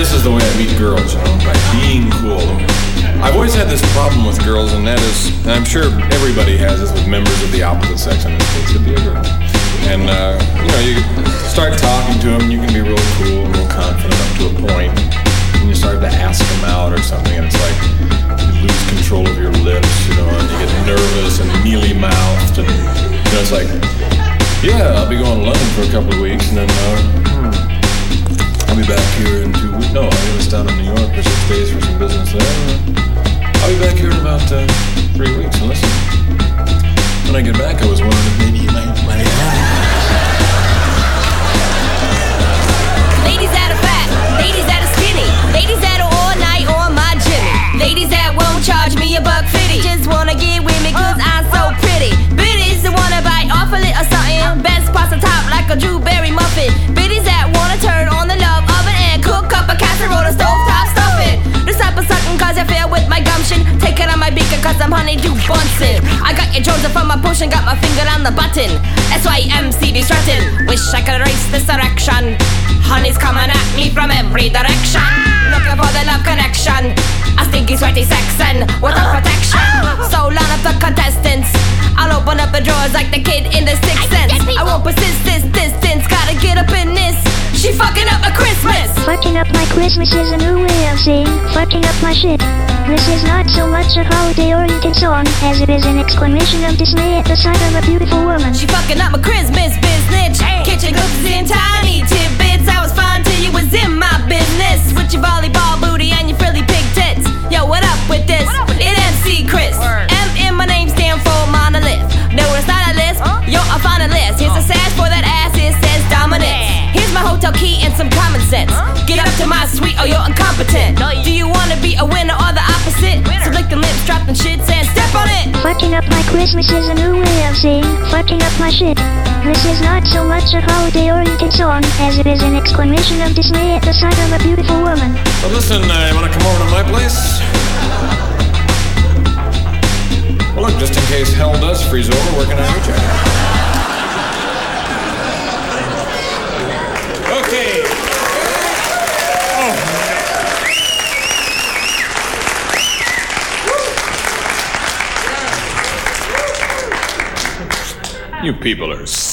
this is the way I meet girls, by being cool. I've always had this problem with girls, and that is, and I'm sure everybody has this with members of the opposite sex, in this case, it'd be a girl. And, you start talking to them, you can be real cool and real confident up to a point, and you start to ask them out or something, and it's like, you lose control of your lips, and you get nervous and mealy-mouthed, and, it's like, yeah, I'll be going to London for a couple of weeks, and then, I'll be back here in 2 weeks. No, I'm going to start in New York for 6 days for some business there. I'll be back here in about 3 weeks. And listen, when I get back, I was wondering if maybe you might. Ladies that are fat, ladies that are skinny, ladies that are all night on my Jimmy, ladies that won't charge me $1.50, just wanna get with me 'cause I'm so pretty. Biddies that wanna bite off a little something, best pasta top like a Drew Berry muffin. Biddies that wanna turn on the love oven and cook up a casserole or stovetop stuffing. This type of sucking 'cause I feel with my gumption, take it on my beaker 'cause I'm honeydew Bunsen. I got your Jones from my potion, got my finger on the button. SYMCB strutting, wish I could erase this erection. Honey's coming at me from every direction, looking for the love connection. A stinky, sweaty sexin' without protection. So line up the contestants, I'll open up the drawers like the kid in the Sixth Sense. I won't persist this distance, gotta get up in this. She fucking up my Christmas. Fucking up my Christmas is a new way of saying fucking up my shit. This is not so much a holiday-oriented song as it is an exclamation of dismay at the sight of a beautiful woman. She fucking up my Christmas business. Kitchen cookies in tiny tidbits. I was fine till you was in my business with your volleyball booty and your frilly pig tits. Yo, what up with this? It MC Chris. M in my name stand for monolith. No, it's not a list. You're a finalist. Here's a sash for that ass. It says dominance. Here's my hotel key and some common sense. Get up to my suite or you're incompetent. Do you wanna be a winner or the opposite? So lick the lips, drop them shits and step on it. Fucking up my Christmas is a new way of saying fucking up my shit. This is not so much a holiday-oriented song as it is an exclamation of dismay at the sight of a beautiful woman. Well, listen, you wanna come over to my place? Well, look, just in case hell does freeze over, where can I reach out? Okay. Oh. You people are